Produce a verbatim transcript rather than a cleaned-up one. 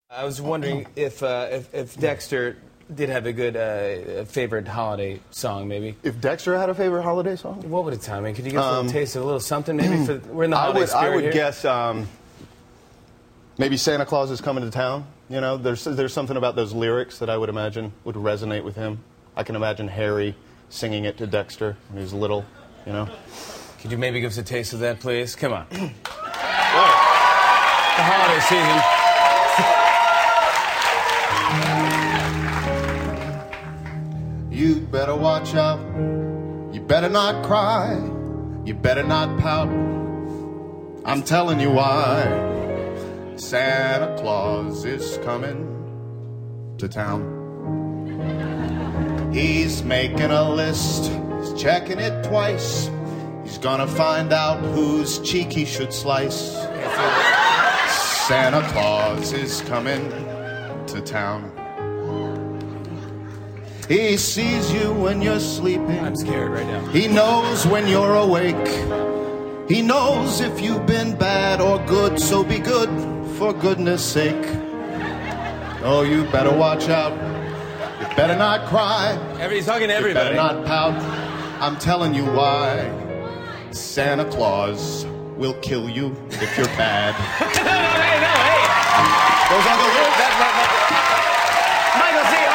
I was wondering if, uh, if if Dexter did have a good uh, favorite holiday song, maybe. If Dexter had a favorite holiday song? What would it tell me? Could you give us Um, a little taste of a little something, maybe? For we're in the holiday I would, spirit I would here. guess um, maybe Santa Claus is coming to town. You know, there's there's something about those lyrics that I would imagine would resonate with him. I can imagine Harry singing it to Dexter when he was little. You know. Could you maybe give us a taste of that, please? Come on. The holiday season. You better watch out. You better not cry. You better not pout. I'm telling you why. Santa Claus is coming to town. He's making a list. He's checking it twice. He's gonna find out whose cheek he should slice. Santa Claus is coming to town. He sees you when you're sleeping. I'm scared right now. He knows when you're awake. He knows if you've been bad or good, so be good for goodness sake. Oh, you better watch out. You better not cry. Everybody's talking to everybody. You better not pout. I'm telling you why. Santa Claus will kill you if you're bad. no, no, hey, no, hey. Those are the lyrics. Michael, see,